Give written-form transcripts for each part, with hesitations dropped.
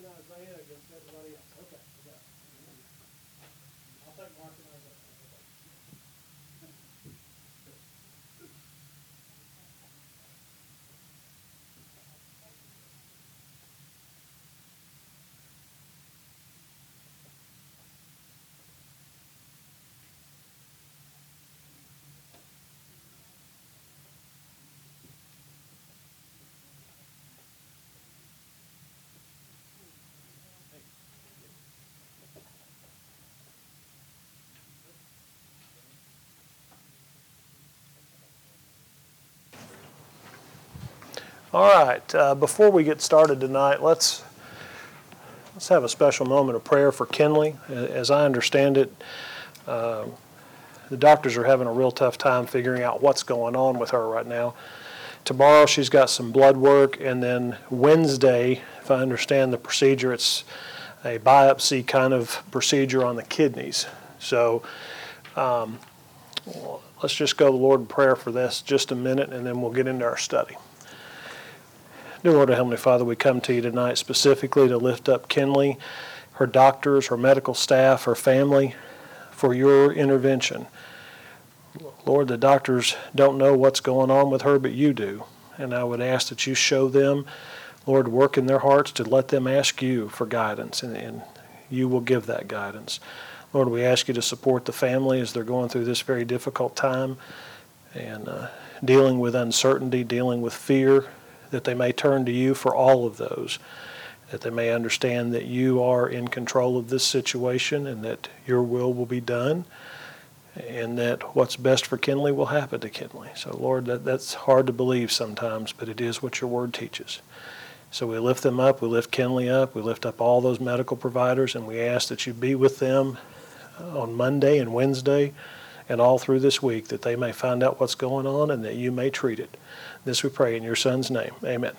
Isaiah against everybody else. Okay, we got it. I'll take Mark and Isaiah. All right, before we get started tonight, let's have a special moment of prayer for Kinley. As I understand it, the doctors are having a real tough time figuring out what's going on with her right now. Tomorrow she's got some blood work, and then Wednesday, if I understand the procedure, it's a biopsy kind of procedure on the kidneys. So let's just go to the Lord in prayer for this just a minute, and then we'll get into our study. Dear Lord, Heavenly Father, we come to you tonight specifically to lift up Kinley, her doctors, her medical staff, her family, for your intervention. Lord, the doctors don't know what's going on with her, but you do. And I would ask that you show them, Lord, work in their hearts to let them ask you for guidance, and you will give that guidance. Lord, we ask you to support the family as they're going through this very difficult time and dealing with uncertainty, dealing with fear, that they may turn to you for all of those, that they may understand that you are in control of this situation and that your will be done, and that what's best for Kinley will happen to Kinley. So, Lord, that's hard to believe sometimes, but it is what your word teaches. So we lift them up, we lift Kinley up, we lift up all those medical providers, and we ask that you be with them on Monday and Wednesday and all through this week, that they may find out what's going on and that you may treat it. This we pray in your Son's name. Amen.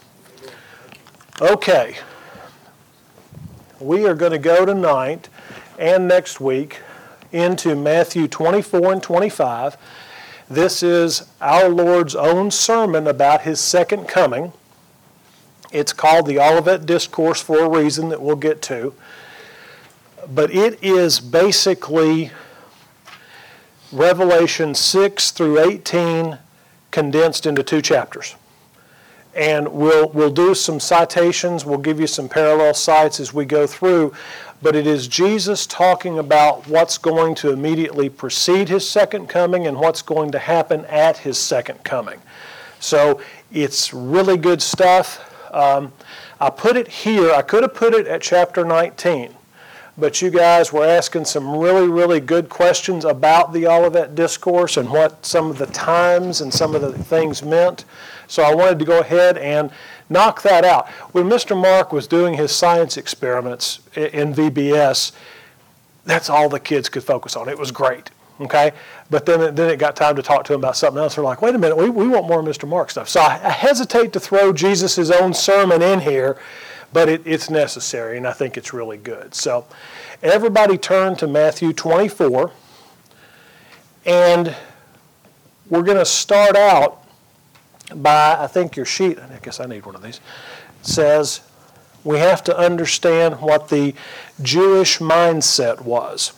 Okay. We are going to go tonight and next week into Matthew 24 and 25. This is our Lord's own sermon about his second coming. It's called the Olivet Discourse for a reason that we'll get to. But it is basically Revelation 6 through 18 condensed into 2 chapters. And we'll do some citations, we'll give you some parallel cites as we go through, but it is Jesus talking about what's going to immediately precede his second coming and what's going to happen at his second coming. So it's really good stuff. I put it here, I could have put it at chapter 19. But you guys were asking some really, really good questions about the Olivet Discourse and what some of the times and some of the things meant. So I wanted to go ahead and knock that out. When Mr. Mark was doing his science experiments in VBS, that's all the kids could focus on. It was great, okay? But then it got time to talk to him about something else. They're like, wait a minute, we want more Mr. Mark stuff. So I hesitate to throw Jesus' own sermon in here, but it's necessary, and I think it's really good. So everybody turn to Matthew 24, and we're going to start out by, I think your sheet, I guess I need one of these, says we have to understand what the Jewish mindset was.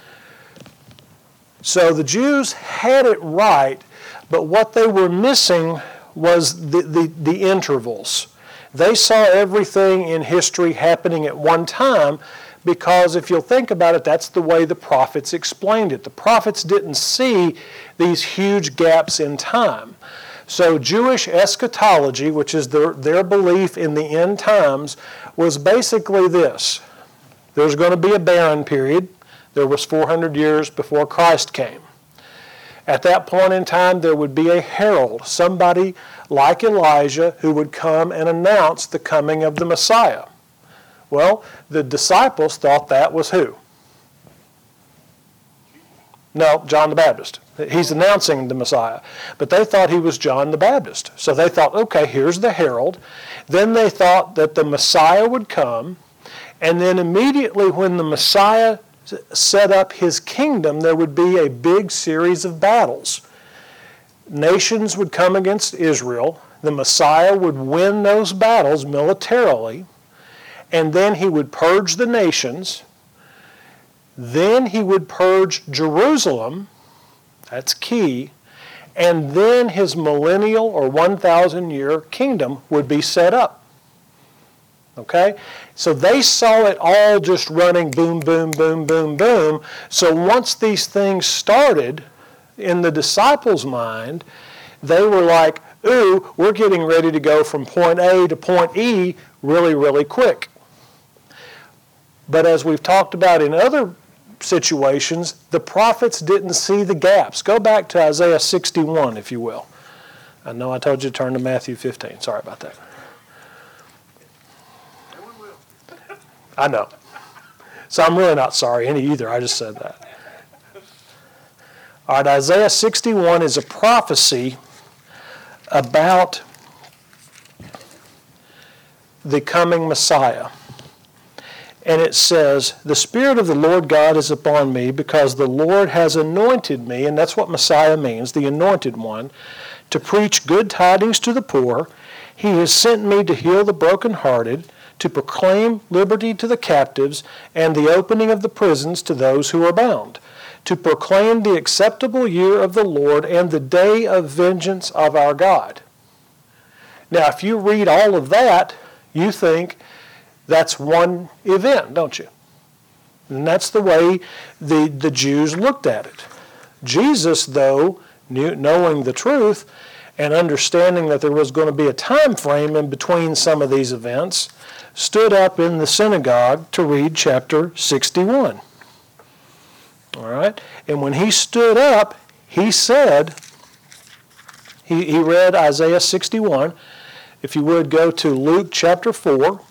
So the Jews had it right, but what they were missing was the intervals. They saw everything in history happening at one time because if you'll think about it, that's the way the prophets explained it. The prophets didn't see these huge gaps in time. So Jewish eschatology, which is their belief in the end times, was basically this. There's going to be a barren period. There was 400 years before Christ came. At that point in time, there would be a herald, somebody like Elijah who would come and announce the coming of the Messiah. Well, the disciples thought that was who? No, John the Baptist. He's announcing the Messiah. But they thought he was John the Baptist. So they thought, okay, here's the herald. Then they thought that the Messiah would come. And then immediately when the Messiah set up his kingdom, there would be a big series of battles. Nations would come against Israel. The Messiah would win those battles militarily. and then he would purge the nations. Then he would purge Jerusalem. That's key. And then his millennial or 1,000-year kingdom would be set up. Okay? So they saw it all just running boom, boom, boom, boom, boom. So once these things started in the disciples' mind, they were like, ooh, we're getting ready to go from point A to point E really, really quick. But as we've talked about in other situations, the prophets didn't see the gaps. Go back to Isaiah 61, if you will. I know I told you to turn to Matthew 15. Sorry about that. I know. So I'm really not sorry either. I just said that. All right, Isaiah 61 is a prophecy about the coming Messiah. And it says, the Spirit of the Lord God is upon me because the Lord has anointed me, and that's what Messiah means, the anointed one, to preach good tidings to the poor. He has sent me to heal the brokenhearted, to proclaim liberty to the captives, and the opening of the prisons to those who are bound, to proclaim the acceptable year of the Lord and the day of vengeance of our God. Now, if you read all of that, you think that's one event, don't you? And that's the way the Jews looked at it. Jesus, though, knowing the truth and understanding that there was going to be a time frame in between some of these events, stood up in the synagogue to read chapter 61. All right? And when he stood up, he said, he read Isaiah 61. If you would go to Luke chapter 4.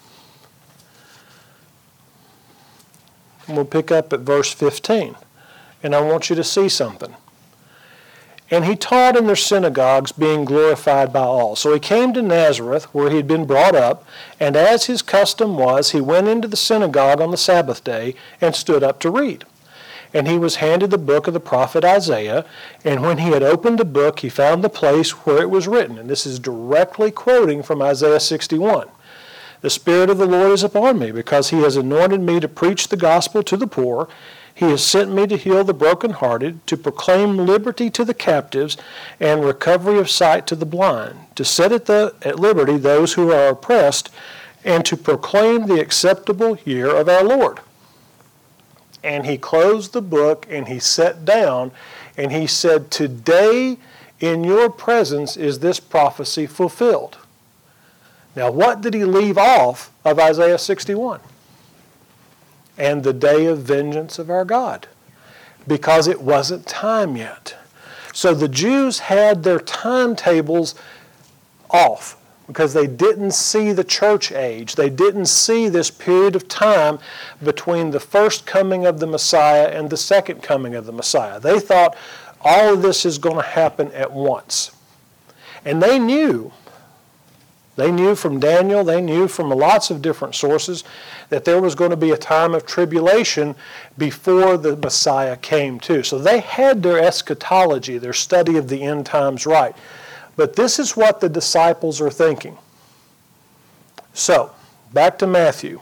And we'll pick up at verse 15. And I want you to see something. And he taught in their synagogues, being glorified by all. So he came to Nazareth, where he had been brought up, and as his custom was, he went into the synagogue on the Sabbath day and stood up to read. And he was handed the book of the prophet Isaiah, and when he had opened the book, he found the place where it was written. And this is directly quoting from Isaiah 61. The Spirit of the Lord is upon me, because he has anointed me to preach the gospel to the poor. He has sent me to heal the brokenhearted, to proclaim liberty to the captives, and recovery of sight to the blind, to set at liberty those who are oppressed, and to proclaim the acceptable year of our Lord. And he closed the book, and he sat down, and he said, today in your presence is this prophecy fulfilled. Now, what did he leave off of Isaiah 61? And the day of vengeance of our God, because it wasn't time yet. So the Jews had their timetables off because they didn't see the church age. They didn't see this period of time between the first coming of the Messiah and the second coming of the Messiah. They thought all of this is going to happen at once. And they knew from Daniel, they knew from lots of different sources that there was going to be a time of tribulation before the Messiah came too. So they had their eschatology, their study of the end times right. But this is what the disciples are thinking. So, back to Matthew.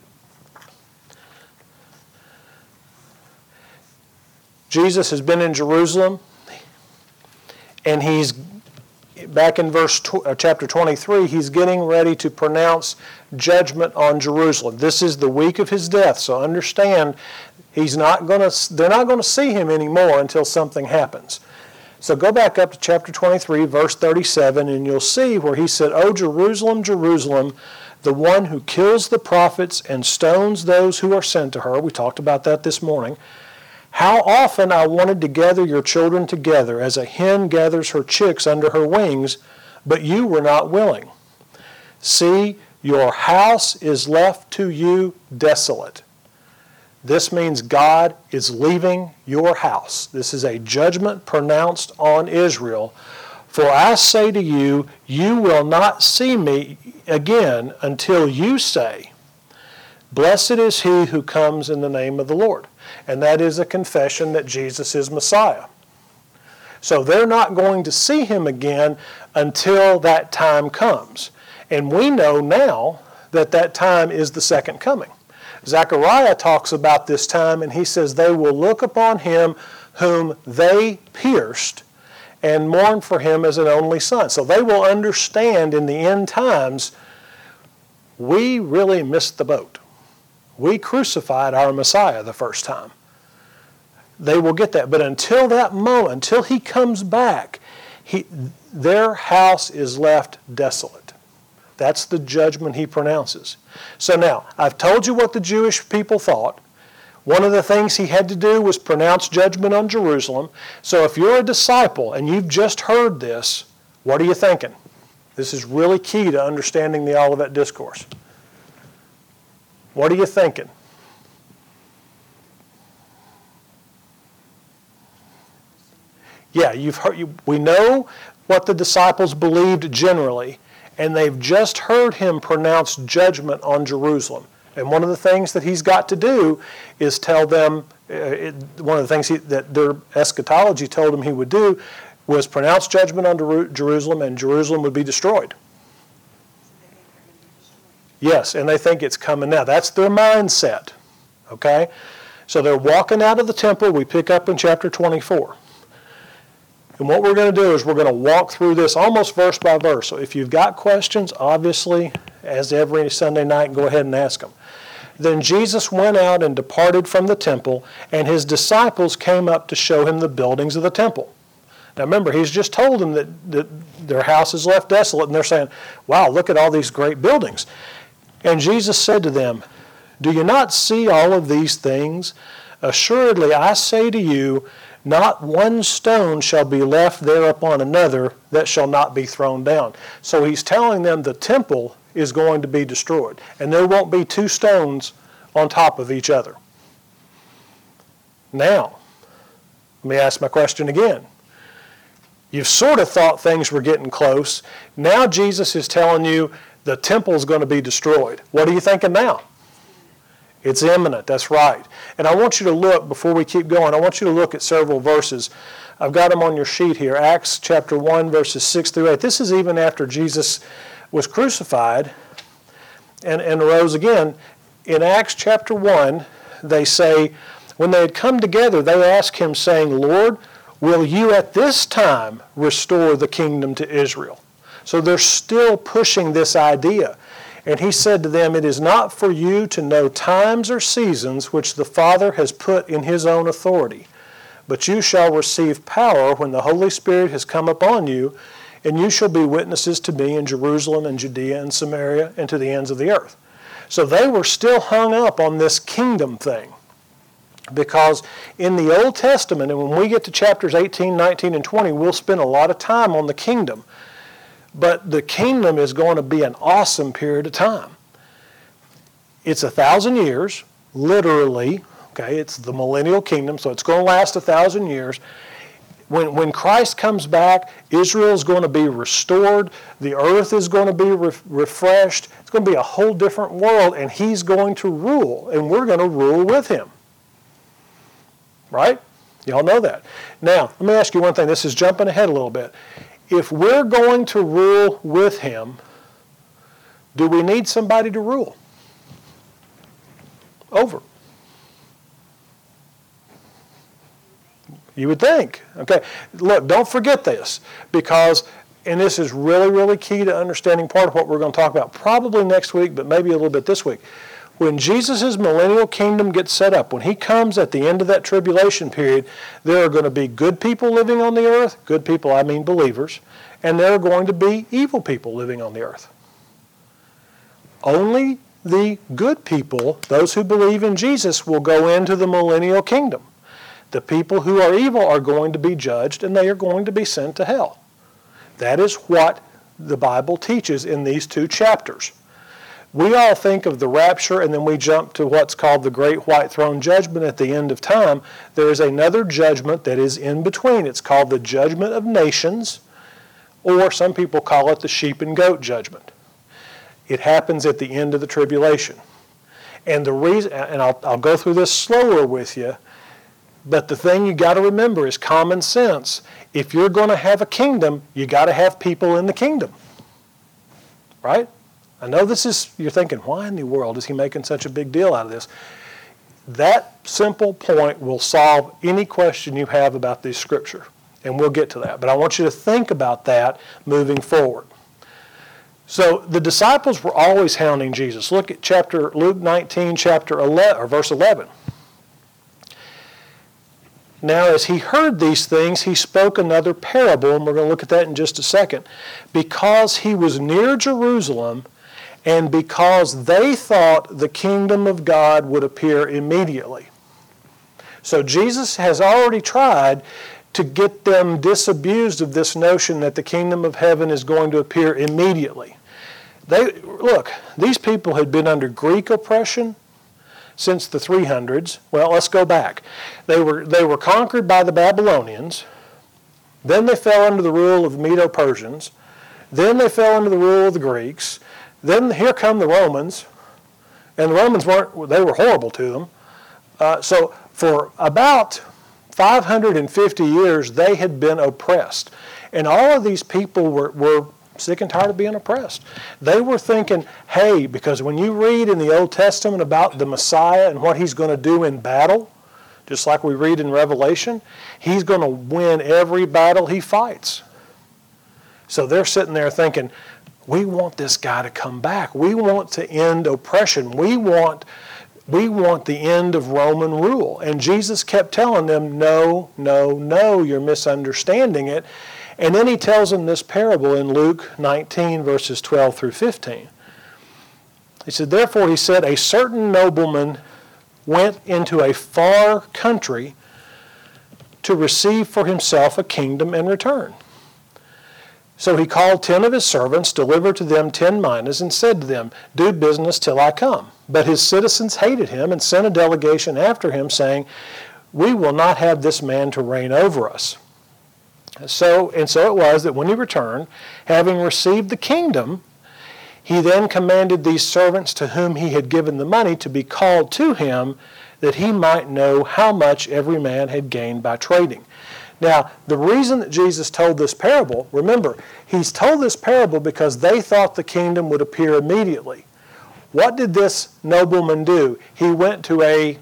Jesus has been in Jerusalem, and he's back in chapter 23, he's getting ready to pronounce judgment on Jerusalem. This is the week of his death, so understand they're not going to see him anymore until something happens. So go back up to chapter 23, verse 37, and you'll see where he said, O Jerusalem, Jerusalem, the one who kills the prophets and stones those who are sent to her. We talked about that this morning. How often I wanted to gather your children together as a hen gathers her chicks under her wings, but you were not willing. See, your house is left to you desolate. This means God is leaving your house. This is a judgment pronounced on Israel. For I say to you, you will not see me again until you say, blessed is he who comes in the name of the Lord. And that is a confession that Jesus is Messiah. So they're not going to see him again until that time comes. And we know now that that time is the second coming. Zechariah talks about this time, and he says, they will look upon him whom they pierced and mourn for him as an only son. So they will understand in the end times, we really missed the boat. We crucified our Messiah the first time. They will get that. But until that moment, until he comes back, their house is left desolate. That's the judgment he pronounces. So now, I've told you what the Jewish people thought. One of the things he had to do was pronounce judgment on Jerusalem. So if you're a disciple and you've just heard this, what are you thinking? This is really key to understanding the Olivet Discourse. What are you thinking? Yeah, you've heard. We know what the disciples believed generally, and they've just heard him pronounce judgment on Jerusalem. And one of the things that he's got to do is tell them, one of the things that their eschatology told him he would do was pronounce judgment on Jerusalem, and Jerusalem would be destroyed. Yes, and they think it's coming now. That's their mindset, okay? So they're walking out of the temple. We pick up in chapter 24. And what we're going to do is we're going to walk through this almost verse by verse. So if you've got questions, obviously, as every Sunday night, go ahead and ask them. Then Jesus went out and departed from the temple, and his disciples came up to show him the buildings of the temple. Now remember, he's just told them that their house is left desolate, and they're saying, wow, look at all these great buildings. And Jesus said to them, do you not see all of these things? Assuredly, I say to you, not one stone shall be left there upon another that shall not be thrown down. So he's telling them the temple is going to be destroyed, and there won't be two stones on top of each other. Now, let me ask my question again. You've sort of thought things were getting close. Now Jesus is telling you the temple is going to be destroyed. What are you thinking now? It's imminent, that's right. And I want you to look, before we keep going, I want you to look at several verses. I've got them on your sheet here. Acts chapter 1, verses 6 through 8. This is even after Jesus was crucified and arose again. In Acts chapter 1, they say, when they had come together, they asked him, saying, Lord, will you at this time restore the kingdom to Israel? So they're still pushing this idea. And he said to them, it is not for you to know times or seasons which the Father has put in his own authority, but you shall receive power when the Holy Spirit has come upon you, and you shall be witnesses to me in Jerusalem and Judea and Samaria and to the ends of the earth. So they were still hung up on this kingdom thing. Because in the Old Testament, and when we get to chapters 18, 19, and 20, we'll spend a lot of time on the kingdom. But the kingdom is going to be an awesome period of time. It's 1,000 years, literally. Okay, it's the millennial kingdom, so it's going to last 1,000 years. When Christ comes back, Israel is going to be restored. The earth is going to be refreshed. It's going to be a whole different world, and he's going to rule, and we're going to rule with him. Right? Y'all know that. Now, let me ask you one thing. This is jumping ahead a little bit. If we're going to rule with him, do we need somebody to rule over? You would think. Okay, look, don't forget this, because, and this is really, really key to understanding part of what we're going to talk about probably next week, but maybe a little bit this week. When Jesus' millennial kingdom gets set up, when he comes at the end of that tribulation period, there are going to be good people living on the earth. Good people, I mean believers. And there are going to be evil people living on the earth. Only the good people, those who believe in Jesus, will go into the millennial kingdom. The people who are evil are going to be judged, and they are going to be sent to hell. That is what the Bible teaches in these two chapters. We all think of the rapture, and then we jump to what's called the Great White Throne Judgment at the end of time. There is another judgment that is in between. It's called the Judgment of Nations, or some people call it the Sheep and Goat Judgment. It happens at the end of the tribulation. And the reason, and I'll go through this slower with you, but the thing you got to remember is common sense. If you're going to have a kingdom, you got to have people in the kingdom. Right? I know you're thinking, why in the world is he making such a big deal out of this? That simple point will solve any question you have about this scripture, and we'll get to that. But I want you to think about that moving forward. So the disciples were always hounding Jesus. Look at Luke 19, chapter 11, or verse 11. Now, as he heard these things, he spoke another parable, and we're going to look at that in just a second. Because he was near Jerusalem, and because they thought the kingdom of God would appear immediately. So Jesus has already tried to get them disabused of this notion that the kingdom of heaven is going to appear immediately. Look, these people had been under Greek oppression since the 300s. Well, let's go back. They were conquered by the Babylonians. Then they fell under the rule of the Medo-Persians. Then they fell under the rule of the Greeks. Then here come the Romans. And the Romans they were horrible to them. So for about 550 years, they had been oppressed. And all of these people were sick and tired of being oppressed. They were thinking, hey, because when you read in the Old Testament about the Messiah and what he's going to do in battle, just like we read in Revelation, he's going to win every battle he fights. So they're sitting there thinking, we want this guy to come back. We want to end oppression. We want the end of Roman rule. And Jesus kept telling them, no, no, no, you're misunderstanding it. And then he tells them this parable in Luke 19, verses 12 through 15. He said, therefore, he said, a certain nobleman went into a far country to receive for himself a kingdom and return. So he called 10 of his servants, delivered to them 10 minas, and said to them, do business till I come. But his citizens hated him and sent a delegation after him, saying, we will not have this man to reign over us. So it was that when he returned, having received the kingdom, he then commanded these servants to whom he had given the money to be called to him, that he might know how much every man had gained by trading. Now, the reason that Jesus told this parable, remember, he's told this parable because they thought the kingdom would appear immediately. What did this nobleman do? He went to a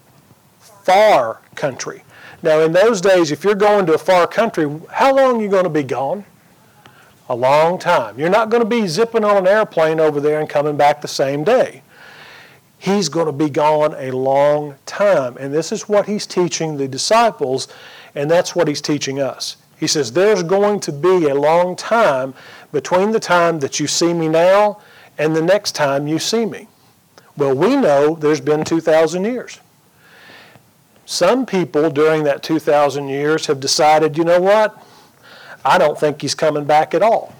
far country. Now, in those days, if you're going to a far country, how long are you going to be gone? A long time. You're not going to be zipping on an airplane over there and coming back the same day. He's going to be gone a long time. And this is what he's teaching the disciples, and that's what he's teaching us. He says, there's going to be a long time between the time that you see me now and the next time you see me. Well, we know there's been 2,000 years. Some people during that 2,000 years have decided, you know what? I don't think he's coming back at all.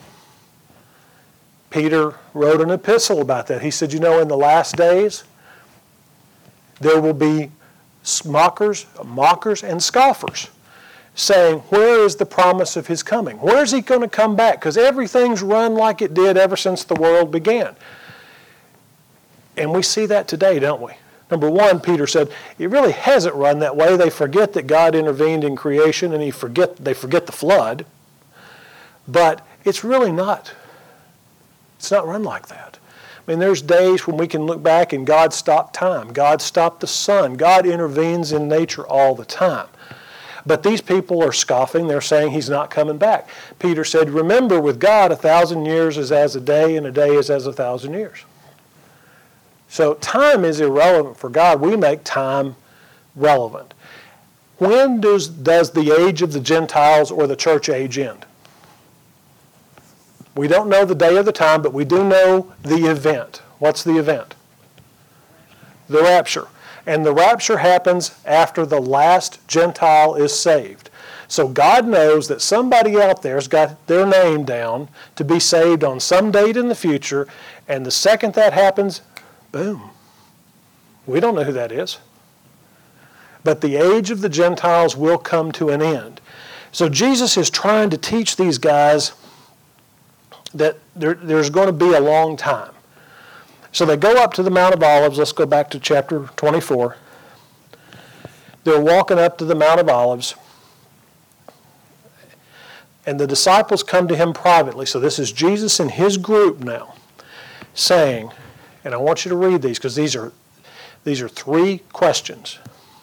Peter wrote an epistle about that. He said, in the last days, there will be mockers and scoffers saying, where is the promise of his coming? Where is he going to come back? Because everything's run like it did ever since the world began. And we see that today, don't we? Number one, Peter said, it really hasn't run that way. They forget that God intervened in creation and they forget the flood. But it's really not. It's not run like that. I mean, there's days when we can look back and God stopped time. God stopped the sun. God intervenes in nature all the time. But these people are scoffing. They're saying he's not coming back. Peter said, remember, with God, 1,000 years is as a day, and a day is as 1,000 years. So time is irrelevant for God. We make time relevant. When does the age of the Gentiles or the church age end? We don't know the day or the time, but we do know the event. What's the event? The rapture. And the rapture happens after the last Gentile is saved. So God knows that somebody out there has got their name down to be saved on some date in the future, and the second that happens, boom. We don't know who that is. But the age of the Gentiles will come to an end. So Jesus is trying to teach these guys that there's going to be a long time. So they go up to the Mount of Olives. Let's go back to chapter 24. They're walking up to the Mount of Olives. And the disciples come to him privately. So this is Jesus and his group now. saying, and I want you to read these because these are three questions.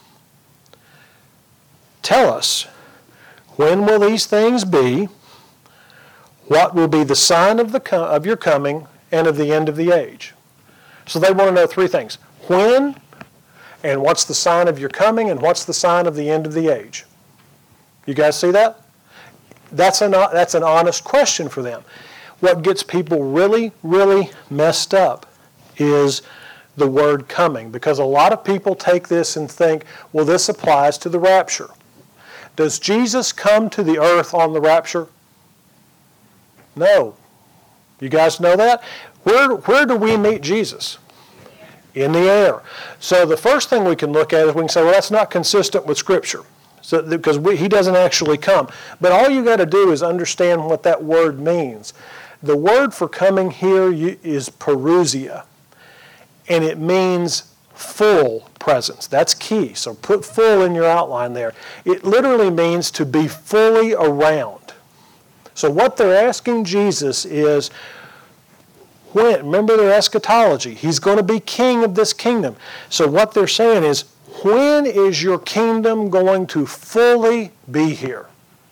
Tell us, when will these things be? What will be the sign of your coming and of the end of the age? So they want to know three things. When, and what's the sign of your coming, and what's the sign of the end of the age? You guys see that? That's an honest question for them. What gets people really, really messed up is the word coming, because a lot of people take this and think, well, this applies to the rapture. Does Jesus come to the earth on the rapture? No. You guys know that? Where do we meet Jesus? In the air. So the first thing we can look at is we can say, well, that's not consistent with Scripture, because he doesn't actually come. But all you got to do is understand what that word means. The word for coming here is parousia, and it means full presence. That's key. So put full in your outline there. It literally means to be fully around. So what they're asking Jesus is, when? Remember their eschatology. He's going to be king of this kingdom. So what they're saying is, when is your kingdom going to fully be here?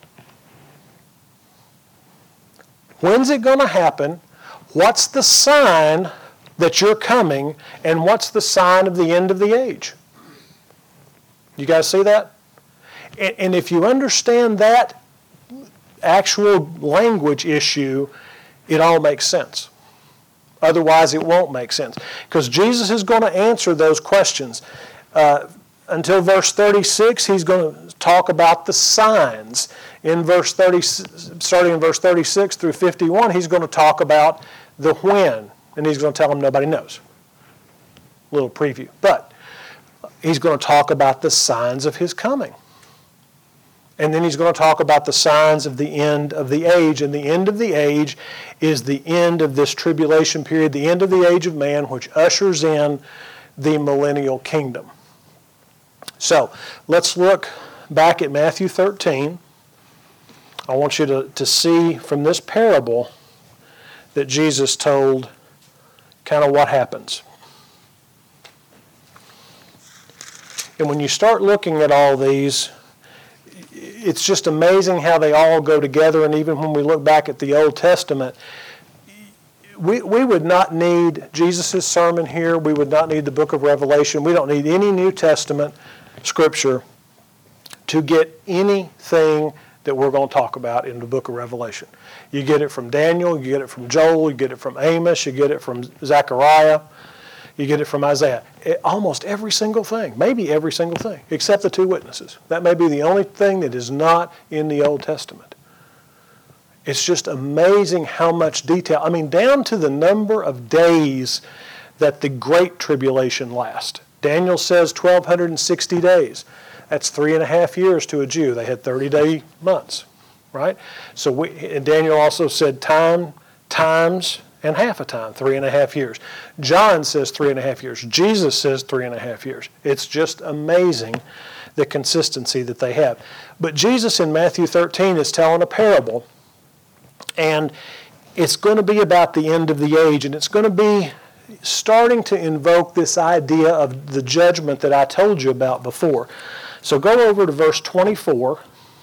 When's it going to happen? What's the sign that you're coming? And what's the sign of the end of the age? You guys see that? And if you understand that actual language issue, it all makes sense. Otherwise, it won't make sense. Because Jesus is going to answer those questions. Until verse 36, he's going to talk about the signs. Starting in verse 36 through 51, he's going to talk about the when. And he's going to tell them nobody knows. Little preview. But he's going to talk about the signs of his coming. And then he's going to talk about the signs of the end of the age. And the end of the age is the end of this tribulation period, the end of the age of man, which ushers in the millennial kingdom. So let's look back at Matthew 13. I want you to see from this parable that Jesus told kind of what happens. And when you start looking at all these, it's just amazing how they all go together. And even when we look back at the Old Testament, we would not need Jesus' sermon here. We would not need the book of Revelation. We don't need any New Testament scripture to get anything that we're going to talk about in the book of Revelation. You get it from Daniel, you get it from Joel, you get it from Amos, you get it from Zechariah, you get it from Isaiah. Almost every single thing, maybe every single thing, except the two witnesses. That may be the only thing that is not in the Old Testament. It's just amazing how much detail. I mean, down to the number of days that the Great Tribulation lasts. Daniel says 1,260 days. That's 3.5 years to a Jew. They had 30-day months, right? And Daniel also said times, and half a time, 3.5 years. John says 3.5 years. Jesus says 3.5 years. It's just amazing the consistency that they have. But Jesus in Matthew 13 is telling a parable, and it's going to be about the end of the age, and it's going to be starting to invoke this idea of the judgment that I told you about before. So go over to verse 24,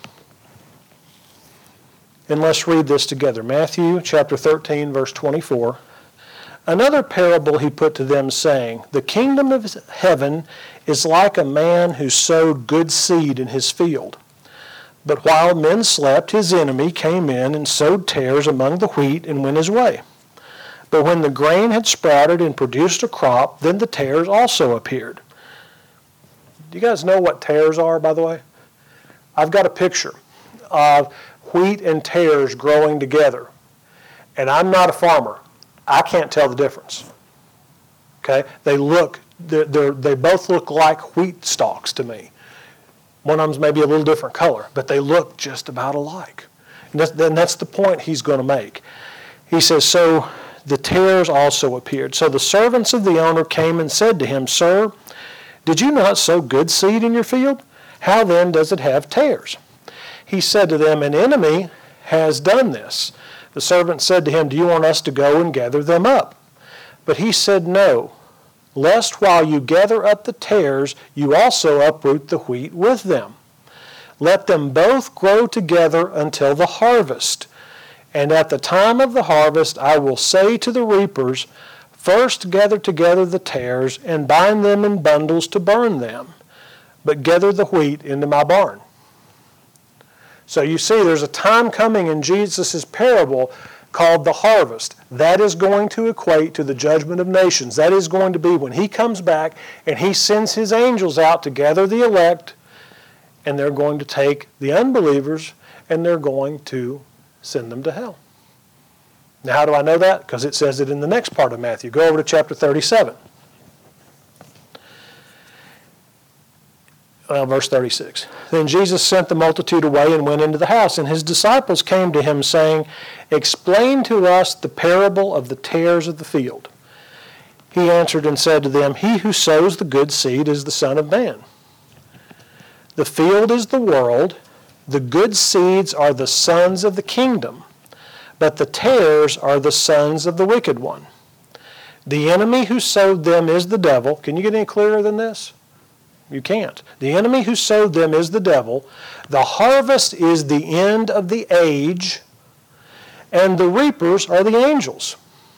and let's read this together. Matthew chapter 13, verse 24. Another parable he put to them, saying, the kingdom of heaven is like a man who sowed good seed in his field. But while men slept, his enemy came in and sowed tares among the wheat and went his way. But when the grain had sprouted and produced a crop, then the tares also appeared. Do you guys know what tares are, by the way? I've got a picture of wheat and tares growing together. And I'm not a farmer. I can't tell the difference. Okay? They both look like wheat stalks to me. One of them's maybe a little different color, but they look just about alike. And that's the point he's going to make. He says, so the tares also appeared. So the servants of the owner came and said to him, Sir, did you not sow good seed in your field? How then does it have tares? He said to them, an enemy has done this. The servant said to him, do you want us to go and gather them up? But he said, No, lest while you gather up the tares, you also uproot the wheat with them. Let them both grow together until the harvest. And at the time of the harvest I will say to the reapers, First gather together the tares, and bind them in bundles to burn them, but gather the wheat into my barn. So you see, there's a time coming in Jesus' parable called the harvest. That is going to equate to the judgment of nations. That is going to be when he comes back and he sends his angels out to gather the elect, and they're going to take the unbelievers and they're going to send them to hell. Now, how do I know that? Because it says it in the next part of Matthew. Go over to chapter 37. Verse 36. Then Jesus sent the multitude away and went into the house, and his disciples came to him, saying, Explain to us the parable of the tares of the field. He answered and said to them, He who sows the good seed is the Son of Man. The field is the world. The good seeds are the sons of the kingdom, but the tares are the sons of the wicked one. The enemy who sowed them is the devil. Can you get any clearer than this? You can't. The enemy who sowed them is the devil. The harvest is the end of the age, and the reapers are the angels.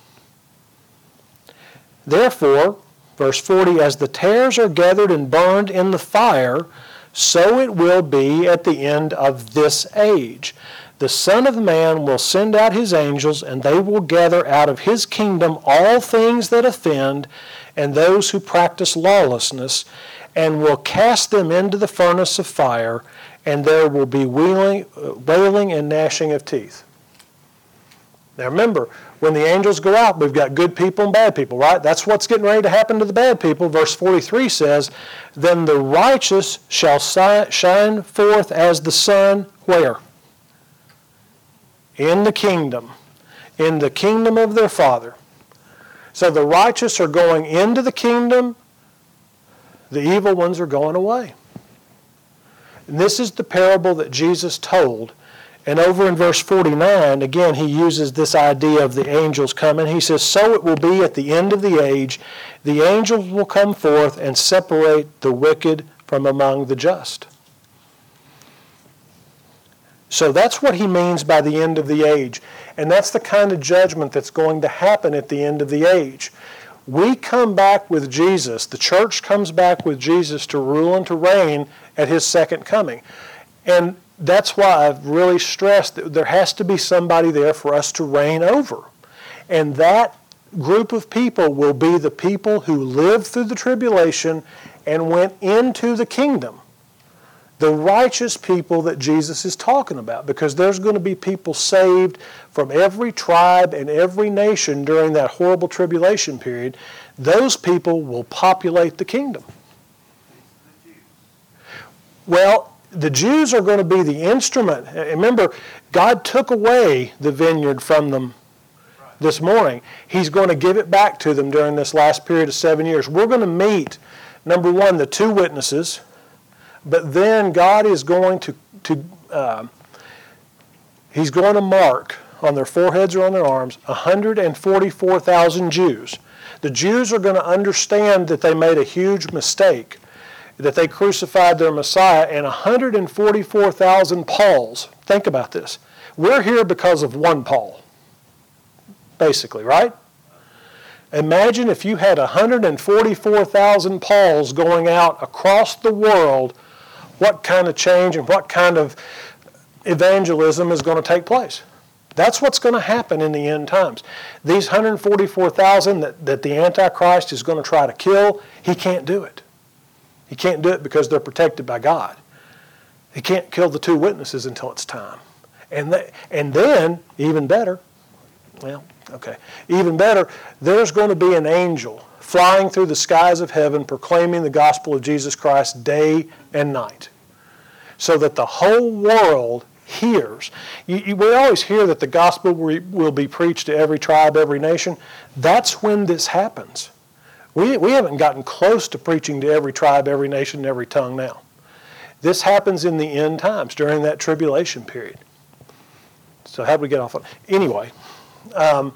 Therefore, verse 40, as the tares are gathered and burned in the fire, so it will be at the end of this age. The Son of Man will send out his angels, and they will gather out of his kingdom all things that offend and those who practice lawlessness, and will cast them into the furnace of fire, and there will be wailing and gnashing of teeth. Now remember, when the angels go out, we've got good people and bad people, right? That's what's getting ready to happen to the bad people. Verse 43 says, Then the righteous shall shine forth as the sun, where? In the kingdom of their Father. So the righteous are going into the kingdom, the evil ones are going away. And this is the parable that Jesus told. And over in verse 49, again, he uses this idea of the angels coming. He says, So it will be at the end of the age, the angels will come forth and separate the wicked from among the just. So that's what he means by the end of the age. And that's the kind of judgment that's going to happen at the end of the age. We come back with Jesus. The church comes back with Jesus to rule and to reign at his second coming. And that's why I've really stressed that there has to be somebody there for us to reign over. And that group of people will be the people who lived through the tribulation and went into the kingdom. The righteous people that Jesus is talking about, because there's going to be people saved from every tribe and every nation during that horrible tribulation period. Those people will populate the kingdom. Well, the Jews are going to be the instrument. Remember, God took away the vineyard from them this morning. He's going to give it back to them during this last period of 7 years. We're going to meet, number one, the two witnesses. But then God is going He's going to mark on their foreheads or on their arms 144,000 Jews. The Jews are going to understand that they made a huge mistake, that they crucified their Messiah, and 144,000 Pauls. Think about this. We're here because of one Paul, basically, right? Imagine if you had 144,000 Pauls going out across the world, what kind of change and what kind of evangelism is going to take place. That's what's going to happen in the end times. These 144,000 that the Antichrist is going to try to kill, he can't do it. He can't do it because they're protected by God. He can't kill the two witnesses until it's time. And then, even better, there's going to be an angel flying through the skies of heaven proclaiming the gospel of Jesus Christ day and night, so that the whole world hears. We always hear that the gospel will be preached to every tribe, every nation. That's when this happens. We haven't gotten close to preaching to every tribe, every nation, and every tongue now. This happens in the end times, during that tribulation period. So how did we get off on? Anyway,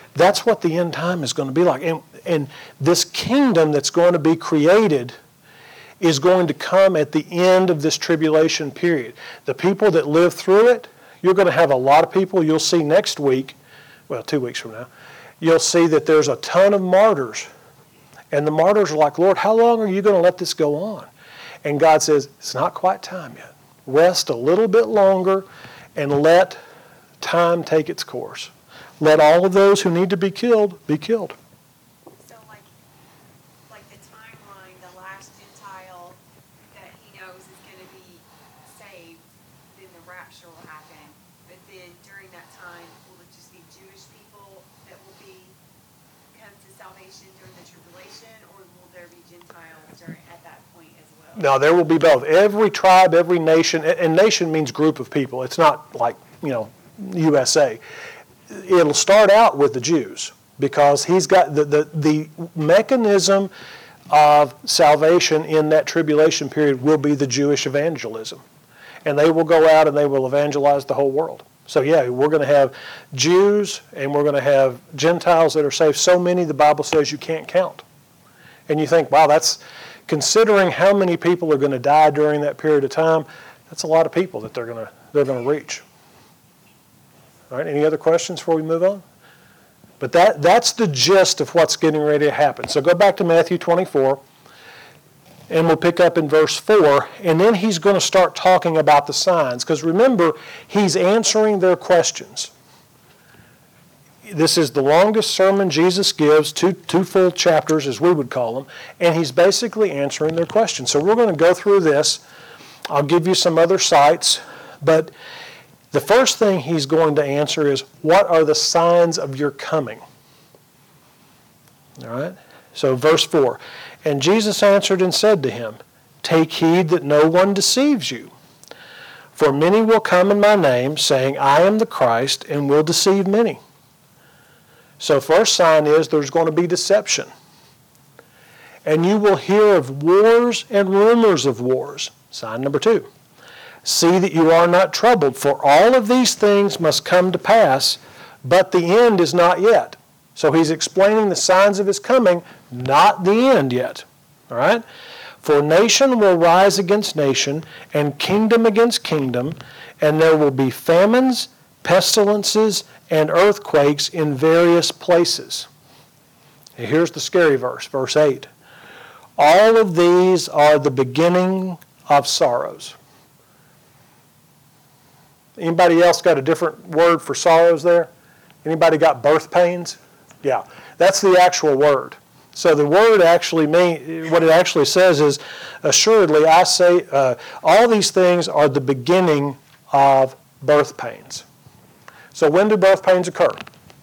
That's what the end time is going to be like. And this kingdom that's going to be created is going to come at the end of this tribulation period. The people that live through it, you're going to have a lot of people. You'll see next week, well, 2 weeks from now, you'll see that there's a ton of martyrs. And the martyrs are like, Lord, how long are you going to let this go on? And God says, it's not quite time yet. Rest a little bit longer and let time take its course. Let all of those who need to be killed be killed. So like the timeline, the last Gentile that he knows is going to be saved, then the rapture will happen. But then during that time, will it just be Jewish people that will come to salvation during the tribulation, or will there be Gentiles at that point as well? No, there will be both. Every tribe, every nation, and nation means group of people. It's not like, USA. It'll start out with the Jews because he's got the mechanism of salvation in that tribulation period will be the Jewish evangelism. And they will go out and they will evangelize the whole world. So yeah, we're going to have Jews and we're going to have Gentiles that are saved. So many the Bible says you can't count. And you think, wow, that's considering how many people are going to die during that period of time, that's a lot of people that they're going to reach. All right, any other questions before we move on? But that's the gist of what's getting ready to happen. So go back to Matthew 24, and we'll pick up in verse 4, and then he's going to start talking about the signs. Because remember, he's answering their questions. This is the longest sermon Jesus gives, two full chapters as we would call them, and he's basically answering their questions. So we're going to go through this. I'll give you some other sites, but the first thing he's going to answer is, what are the signs of your coming? All right? So verse 4, and Jesus answered and said to him, take heed that no one deceives you. For many will come in my name, saying, I am the Christ, and will deceive many. So first sign is there's going to be deception. And you will hear of wars and rumors of wars. Sign number 2. See that you are not troubled, for all of these things must come to pass, but the end is not yet. So he's explaining the signs of his coming, not the end yet. All right? For nation will rise against nation, and kingdom against kingdom, and there will be famines, pestilences, and earthquakes in various places. And here's the scary verse, verse 8. All of these are the beginning of sorrows. Anybody else got a different word for sorrows there? Anybody got birth pains? Yeah, that's the actual word. So the word actually what it actually says is, assuredly I say, all these things are the beginning of birth pains. So when do birth pains occur?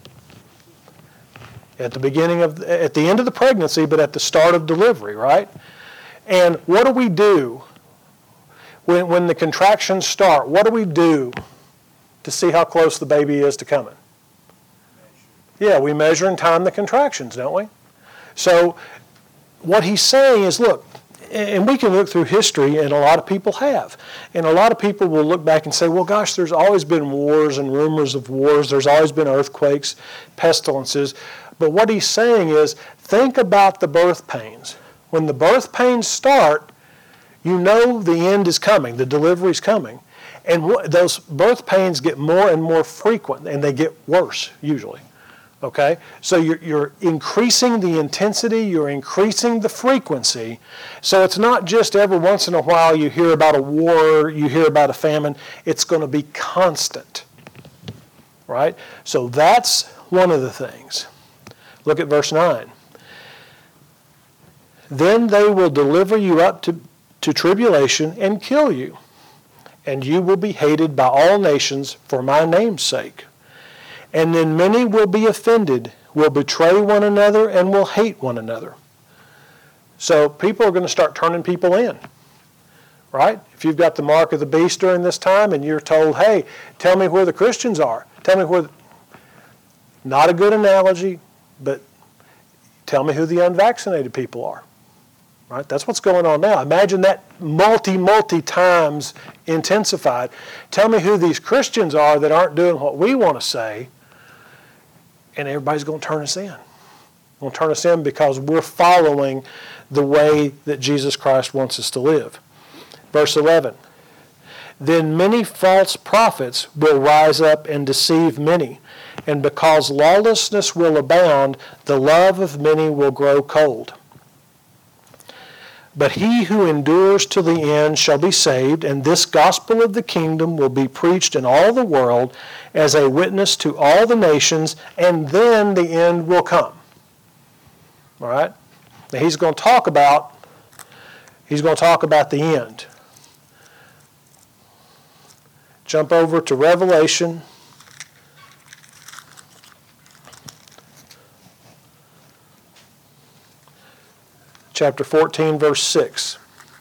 At the end of the pregnancy, but at the start of delivery, right? And what do we do when the contractions start? What do we do to see how close the baby is to coming? Yeah, we measure and time the contractions, don't we? So what he's saying is, look, and we can look through history, and a lot of people have. And a lot of people will look back and say, well, gosh, there's always been wars and rumors of wars. There's always been earthquakes, pestilences. But what he's saying is, think about the birth pains. When the birth pains start, you know the end is coming, the delivery is coming. And those birth pains get more and more frequent, and they get worse, usually. Okay? So you're increasing the intensity, you're increasing the frequency. So it's not just every once in a while you hear about a war, you hear about a famine. It's going to be constant. Right? So that's one of the things. Look at verse 9. Then they will deliver you up to tribulation and kill you, and you will be hated by all nations for my name's sake. And then many will be offended, will betray one another, and will hate one another. So people are going to start turning people in, right? If you've got the mark of the beast during this time and you're told, hey, tell me where the Christians are. Tell me where... Not a good analogy, but tell me who the unvaccinated people are. Right? That's what's going on now. Imagine that multi times intensified. Tell me who these Christians are that aren't doing what we want to say. and everybody's going to turn us in. Going to turn us in because we're following the way that Jesus Christ wants us to live. Verse 11, then many false prophets will rise up and deceive many, and because lawlessness will abound, the love of many will grow cold. But he who endures to the end shall be saved, and this gospel of the kingdom will be preached in all the world as a witness to all the nations, and then the end will come. All right? Now he's going to talk about the end. Jump over to Revelation. Chapter 14, verse 6.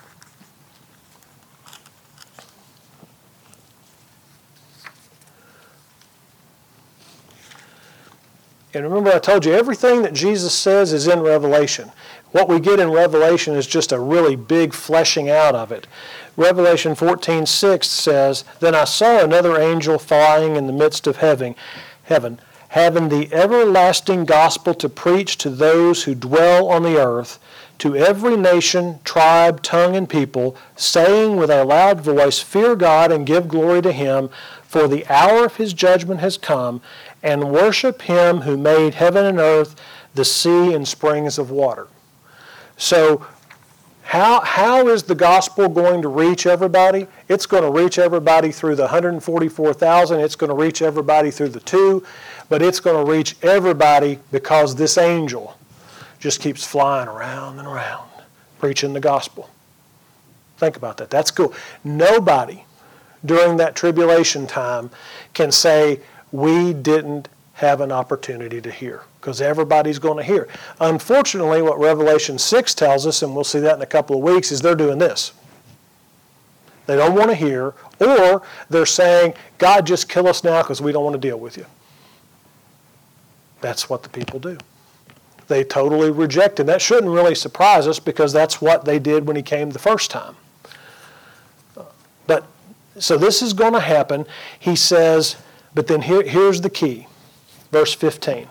And remember, I told you, everything that Jesus says is in Revelation. What we get in Revelation is just a really big fleshing out of it. Revelation 14:6 says, then I saw another angel flying in the midst of heaven, having the everlasting gospel to preach to those who dwell on the earth, to every nation, tribe, tongue, and people, saying with a loud voice, fear God and give glory to him, for the hour of his judgment has come, and worship him who made heaven and earth, the sea, and springs of water. So, how is the gospel going to reach everybody? It's going to reach everybody through the 144,000. It's going to reach everybody through the 2. But it's going to reach everybody because this angel just keeps flying around and around, preaching the gospel. Think about that. That's cool. Nobody during that tribulation time can say, we didn't have an opportunity to hear, because everybody's going to hear. Unfortunately, what Revelation 6 tells us, and we'll see that in a couple of weeks, is they're doing this. They don't want to hear, or they're saying, God, just kill us now because we don't want to deal with you. That's what the people do. They totally reject him. That shouldn't really surprise us because that's what they did when he came the first time. But so this is going to happen. He says, but then here's the key. Verse 15.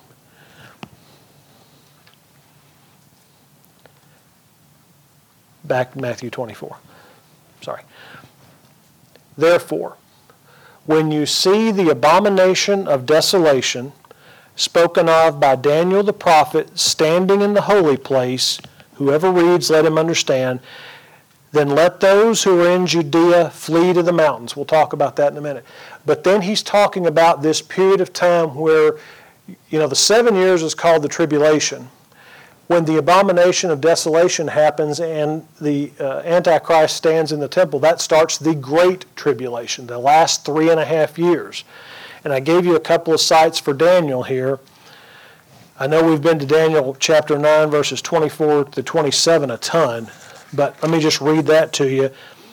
Back in Matthew 24. Sorry. Therefore, when you see the abomination of desolation spoken of by Daniel the prophet standing in the holy place, whoever reads, let him understand, then let those who are in Judea flee to the mountains. We'll talk about that in a minute. But then he's talking about this period of time where, the 7 years is called the tribulation. When the abomination of desolation happens and the Antichrist stands in the temple, that starts the Great Tribulation, the last 3.5 years. And I gave you a couple of sites for Daniel here. I know we've been to Daniel chapter 9, verses 24 to 27 a ton, but let me just read that to you.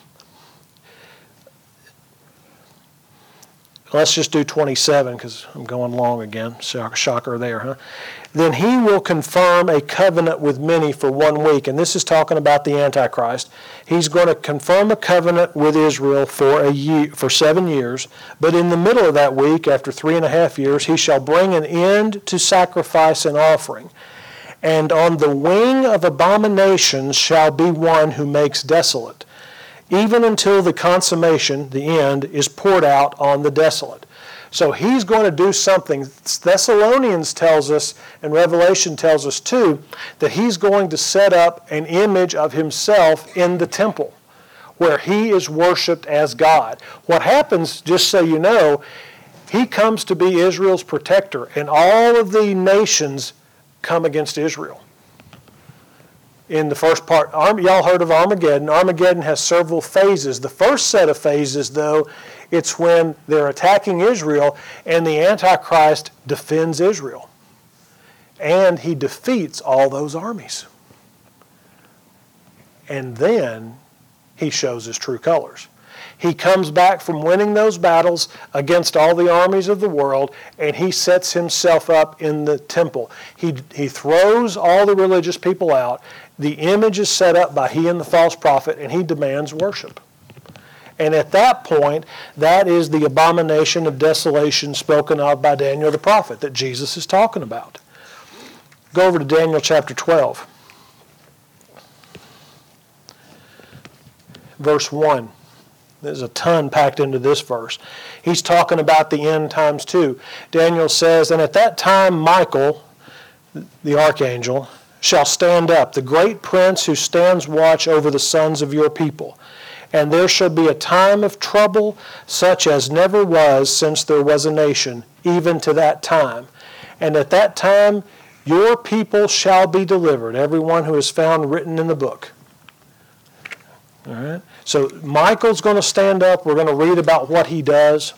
Let's just do 27 because I'm going long again. Shocker there, huh? Then he will confirm a covenant with many for 1 week. And this is talking about the Antichrist. He's going to confirm a covenant with Israel for 7 years. But in the middle of that week, after 3.5 years, he shall bring an end to sacrifice and offering. And on the wing of abominations shall be one who makes desolate, even until the consummation, the end, is poured out on the desolate. So he's going to do something. Thessalonians tells us, and Revelation tells us too, that he's going to set up an image of himself in the temple where he is worshipped as God. What happens, just so you know, he comes to be Israel's protector, and all of the nations come against Israel. In the first part, y'all heard of Armageddon. Armageddon has several phases. The first set of phases, though, it's when they're attacking Israel and the Antichrist defends Israel. And he defeats all those armies. And then he shows his true colors. He comes back from winning those battles against all the armies of the world, and he sets himself up in the temple. He throws all the religious people out. The image is set up by he and the false prophet, and he demands worship. And at that point, that is the abomination of desolation spoken of by Daniel the prophet that Jesus is talking about. Go over to Daniel chapter 12. Verse 1. There's a ton packed into this verse. He's talking about the end times too. Daniel says, "And at that time Michael, the archangel, shall stand up, the great prince who stands watch over the sons of your people. And there shall be a time of trouble such as never was since there was a nation, even to that time. And at that time your people shall be delivered, everyone who is found written in the book." All right? So Michael's going to stand up. We're going to read about what he does.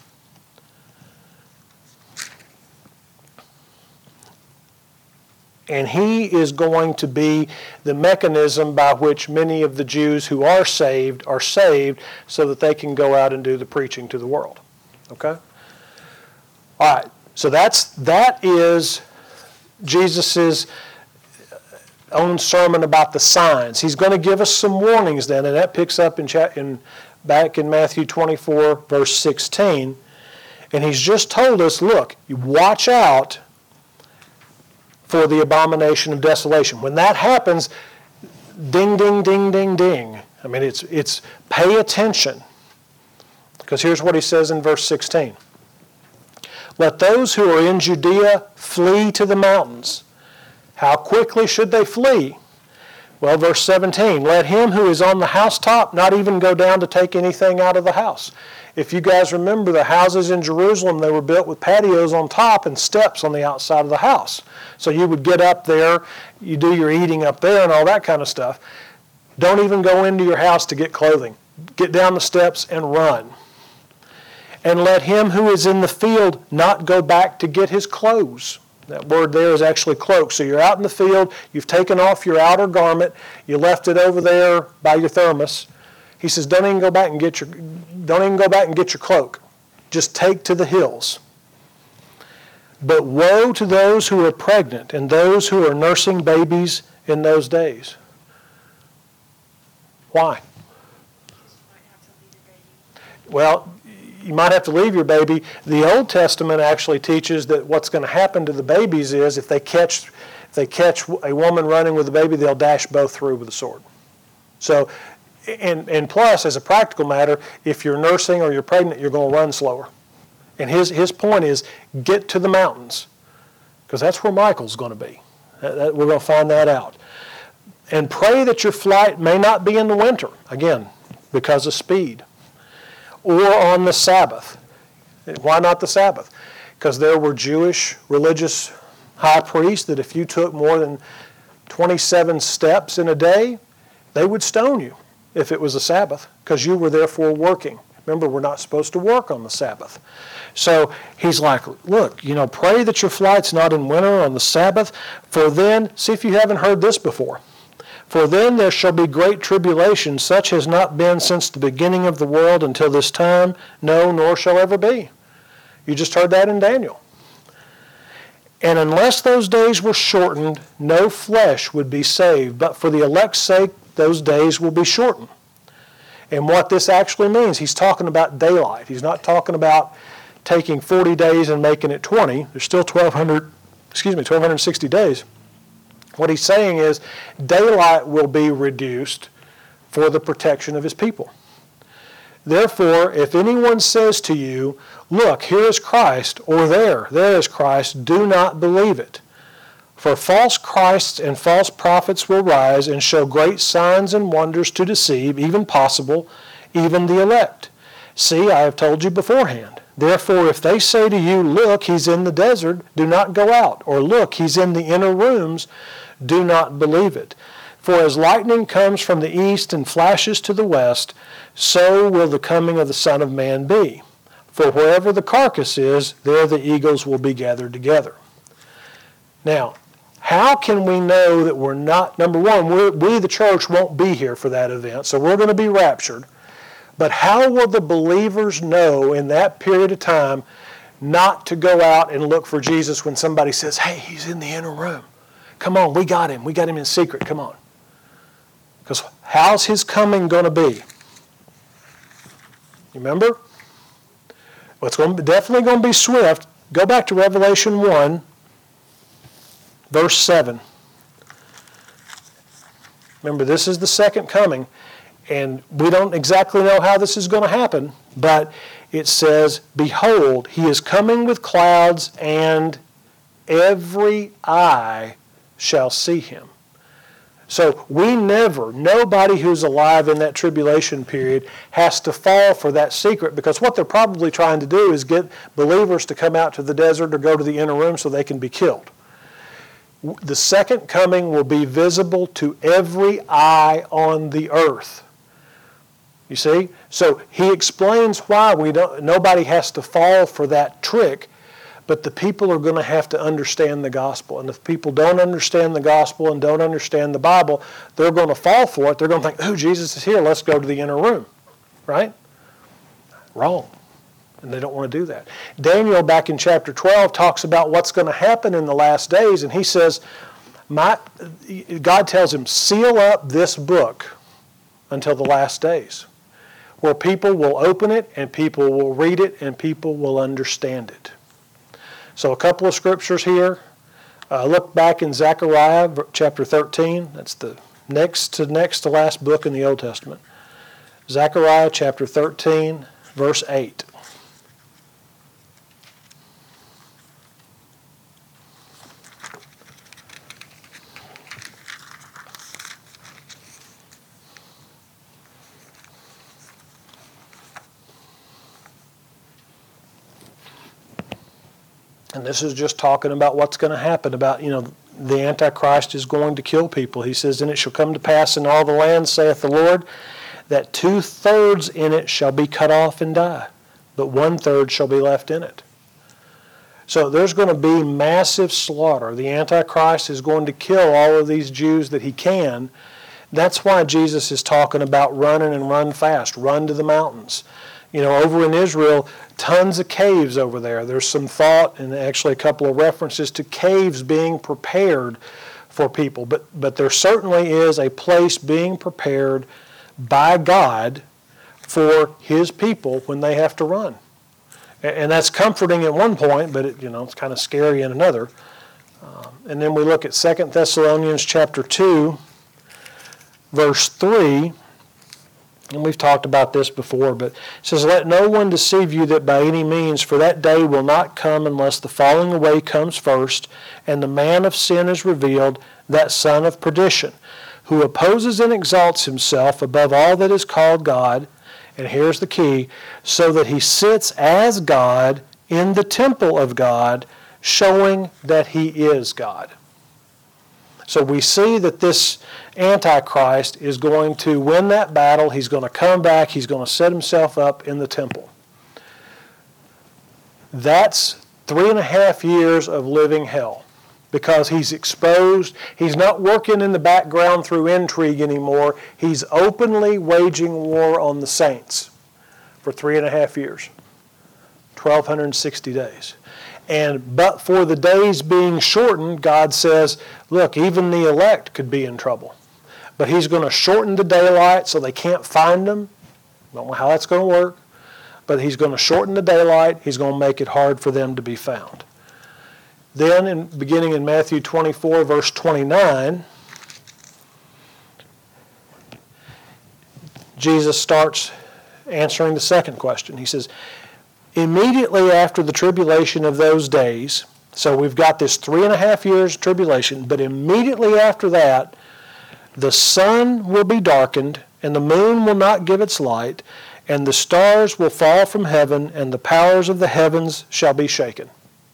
And he is going to be the mechanism by which many of the Jews who are saved so that they can go out and do the preaching to the world. Okay? All right. So that is Jesus' own sermon about the signs. He's going to give us some warnings then, and that picks up back in Matthew 24, verse 16. And he's just told us, look, you watch out for the abomination of desolation. When that happens, ding, ding, ding, ding, ding. I mean, it's pay attention. Because here's what he says in verse 16. "Let those who are in Judea flee to the mountains." How quickly should they flee? Well, verse 17, "Let him who is on the housetop not even go down to take anything out of the house." If you guys remember, the houses in Jerusalem, they were built with patios on top and steps on the outside of the house. So you would get up there, you do your eating up there and all that kind of stuff. Don't even go into your house to get clothing. Get down the steps and run. "And let him who is in the field not go back to get his clothes." That word there is actually cloak. So you're out in the field, you've taken off your outer garment, you left it over there by your thermos. He says, don't even go back and get your cloak. Just take to the hills. "But woe to those who are pregnant and those who are nursing babies in those days." Why? Well, you might have to leave your baby. The Old Testament actually teaches that what's going to happen to the babies is if they catch a woman running with a baby, they'll dash both through with a sword. So, and plus, as a practical matter, if you're nursing or you're pregnant, you're going to run slower. And his point is, get to the mountains, because that's where Michael's going to be. We're going to find that out. "And pray that your flight may not be in the winter," again, because of speed, "or on the Sabbath." Why not the Sabbath? Because there were Jewish religious high priests that if you took more than 27 steps in a day, they would stone you if it was a Sabbath, because you were therefore working. Remember, we're not supposed to work on the Sabbath. So he's like, look, pray that your flight's not in winter on the Sabbath, for then, see if you haven't heard this before, "For then there shall be great tribulation, such has not been since the beginning of the world until this time, no, nor shall ever be." You just heard that in Daniel. "And unless those days were shortened, no flesh would be saved, but for the elect's sake those days will be shortened." And what this actually means, he's talking about daylight. He's not talking about taking 40 days and making it 20. There's still 1,260 days. What he's saying is daylight will be reduced for the protection of his people. "Therefore, if anyone says to you, 'Look, here is Christ,' or 'There is Christ,' do not believe it. For false Christs and false prophets will rise and show great signs and wonders to deceive, even the elect. See, I have told you beforehand. Therefore, if they say to you, 'Look, he's in the desert,' do not go out. Or 'Look, he's in the inner rooms,' do not believe it. For as lightning comes from the east and flashes to the west, so will the coming of the Son of Man be. For wherever the carcass is, there the eagles will be gathered together." Now, how can we know that we're not, number one, we the church won't be here for that event, so we're going to be raptured. But how will the believers know in that period of time not to go out and look for Jesus when somebody says, "Hey, he's in the inner room. Come on, we got him. We got him in secret. Come on." Because how's his coming going to be? Remember? Well, it's definitely going to be swift. Go back to Revelation 1, verse 7. Remember, this is the second coming, and we don't exactly know how this is going to happen, but it says, "Behold, he is coming with clouds, and every eye shall see him." So nobody who's alive in that tribulation period has to fall for that secret, because what they're probably trying to do is get believers to come out to the desert or go to the inner room so they can be killed. The second coming will be visible to every eye on the earth. You see? So he explains why nobody has to fall for that trick, but the people are going to have to understand the gospel. And if people don't understand the gospel and don't understand the Bible, they're going to fall for it. They're going to think, "Oh, Jesus is here, let's go to the inner room." Right? Wrong. And they don't want to do that. Daniel, back in chapter 12, talks about what's going to happen in the last days, and he says, God tells him, "Seal up this book until the last days," where people will open it, and people will read it, and people will understand it. So a couple of scriptures here. Look back in Zechariah chapter 13. That's the next to last book in the Old Testament. Zechariah chapter 13, verse 8. And this is just talking about what's going to happen, about, the Antichrist is going to kill people. He says, "And it shall come to pass in all the land, saith the Lord, that 2/3 in it shall be cut off and die, but 1/3 shall be left in it." So there's going to be massive slaughter. The Antichrist is going to kill all of these Jews that he can. That's why Jesus is talking about running and run fast, run to the mountains. Over in Israel, tons of caves over there. There's some thought and actually a couple of references to caves being prepared for people. But there certainly is a place being prepared by God for his people when they have to run. And that's comforting at one point, but it's kind of scary in another. And then we look at 2 Thessalonians chapter 2, verse 3. And we've talked about this before, but it says, "Let no one deceive you that by any means, for that day will not come unless the falling away comes first, and the man of sin is revealed, that son of perdition, who opposes and exalts himself above all that is called God," and here's the key, "so that he sits as God in the temple of God, showing that he is God." So we see that this Antichrist is going to win that battle. He's going to come back. He's going to set himself up in the temple. That's 3.5 years of living hell, because he's exposed. He's not working in the background through intrigue anymore. He's openly waging war on the saints for 3.5 years, 1,260 days. But for the days being shortened, God says, look, even the elect could be in trouble. But he's going to shorten the daylight so they can't find them. Don't know how that's going to work. But he's going to shorten the daylight. He's going to make it hard for them to be found. Then, beginning in Matthew 24, verse 29, Jesus starts answering the second question. He says, "Immediately after the tribulation of those days," so we've got this 3.5 years tribulation, but immediately after that, "the sun will be darkened, and the moon will not give its light, and the stars will fall from heaven, and the powers of the heavens shall be shaken."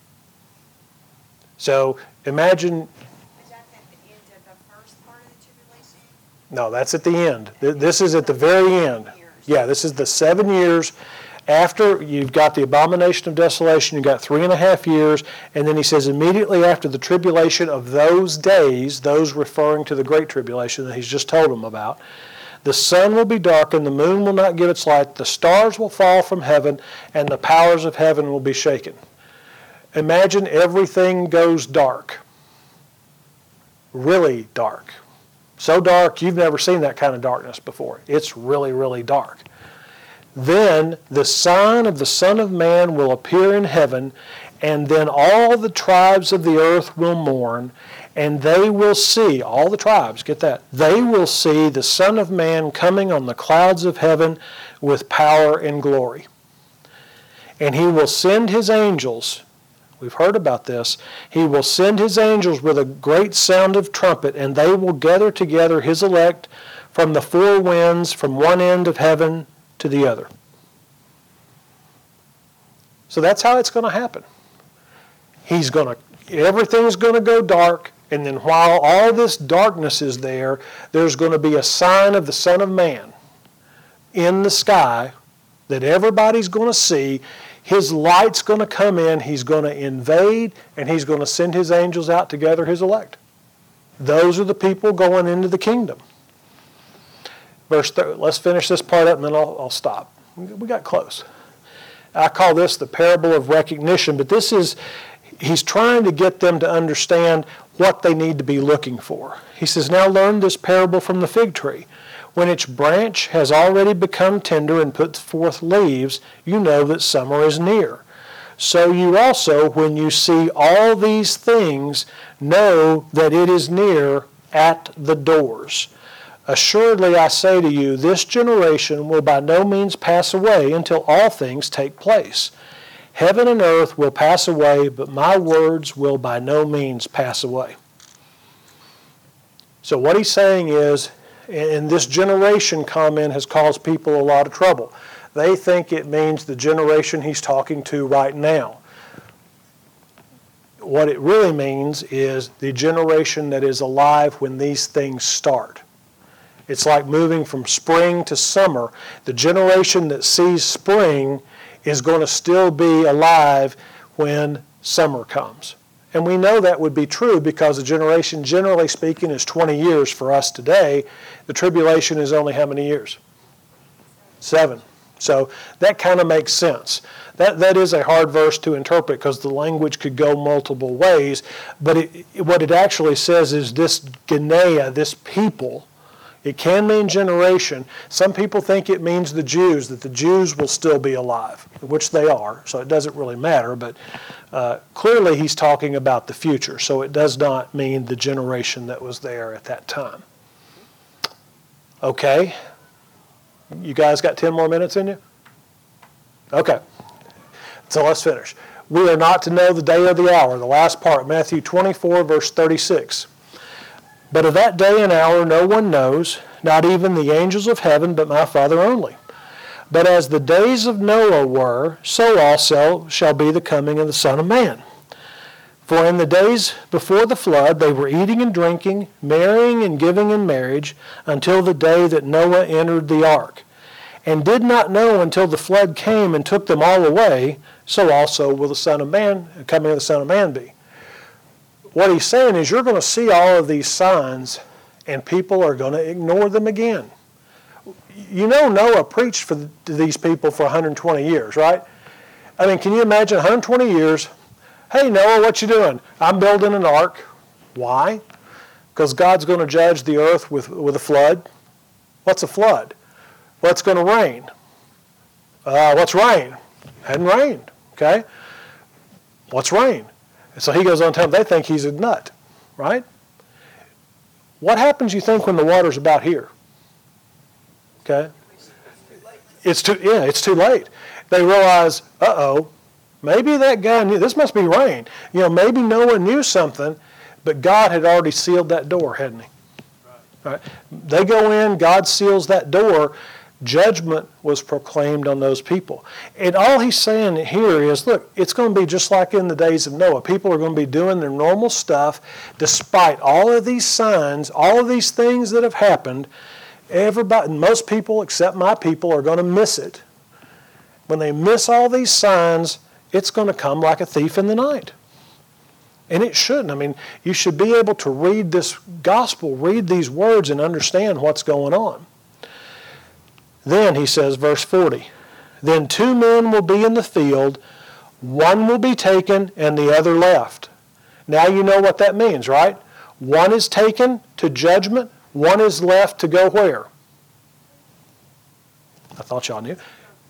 So imagine... Is that at the end of the first part of the tribulation? No, that's at the end. This is at the very end. Yeah, this is the 7 years after you've got the abomination of desolation. You've got 3.5 years, and then he says immediately after the tribulation of those days, those referring to the great tribulation that he's just told them about, "the sun will be darkened, the moon will not give its light, the stars will fall from heaven, and the powers of heaven will be shaken." Imagine everything goes dark. Really dark. So dark, you've never seen that kind of darkness before. It's really, really dark. Then the sign of the Son of Man will appear in heaven, and then all the tribes of the earth will mourn, and they will see," all the tribes, get that, "they will see the Son of Man coming on the clouds of heaven with power and glory. And he will send his angels," we've heard about this, "he will send his angels with a great sound of trumpet, and they will gather together his elect from the four winds, from one end of heaven to the other." So that's how it's going to happen. Everything's going to go dark, and then while all this darkness is there, there's going to be a sign of the Son of Man in the sky that everybody's going to see. His light's going to come in, he's going to invade, and he's going to send his angels out to gather his elect. Those are the people going into the kingdom. Let's finish this part up and then I'll stop. We got close. I call this the parable of recognition, but he's trying to get them to understand what they need to be looking for. He says, "Now learn this parable from the fig tree. When its branch has already become tender and puts forth leaves, you know that summer is near. So you also, when you see all these things, know that it is near at the doors. Assuredly, I say to you, this generation will by no means pass away until all things take place. Heaven and earth will pass away, but my words will by no means pass away." So what he's saying is, and this generation comment has caused people a lot of trouble. They think it means the generation he's talking to right now. What it really means is the generation that is alive when these things start. It's like moving from spring to summer. The generation that sees spring is going to still be alive when summer comes. And we know that would be true because a generation, generally speaking, is 20 years for us today. The tribulation is only how many years? 7. So that kind of makes sense. That is a hard verse to interpret because the language could go multiple ways. But what it actually says is this Genea, this people. It can mean generation. Some people think it means the Jews, that the Jews will still be alive, which they are, so it doesn't really matter. But clearly he's talking about the future, so it does not mean the generation that was there at that time. Okay. You guys got 10 more minutes in you? Okay. So let's finish. We are not to know the day or the hour, the last part, Matthew 24, verse 36. "But of that day and hour no one knows, not even the angels of heaven, but my Father only. But as the days of Noah were, so also shall be the coming of the Son of Man. For in the days before the flood they were eating and drinking, marrying and giving in marriage, until the day that Noah entered the ark, and did not know until the flood came and took them all away, so also will the coming of the Son of Man be." What he's saying is you're going to see all of these signs and people are going to ignore them again. You know Noah preached to these people for 120 years, right? I mean, can you imagine 120 years? "Hey Noah, what you doing?" "I'm building an ark." Why? Because God's going to judge the earth with a flood. What's a flood? Well, it's going to rain. What's rain? Hadn't rained, okay? What's rain? So he goes on to tell them they think he's a nut, right? What happens, you think, when the water's about here? Okay? It's too late. They realize, maybe that guy knew, this must be rain. Maybe Noah knew something, but God had already sealed that door, hadn't he? Right? They go in, God seals that door. Judgment was proclaimed on those people. And all he's saying here is, look, it's going to be just like in the days of Noah. People are going to be doing their normal stuff despite all of these signs, all of these things that have happened. Most people except my people are going to miss it. When they miss all these signs, it's going to come like a thief in the night. And it shouldn't. I mean, you should be able to read this gospel, read these words, and understand what's going on. Then, he says, verse 40, "Then 2 men will be in the field, one will be taken and the other left." Now you know what that means, right? One is taken to judgment, one is left to go where? I thought y'all knew.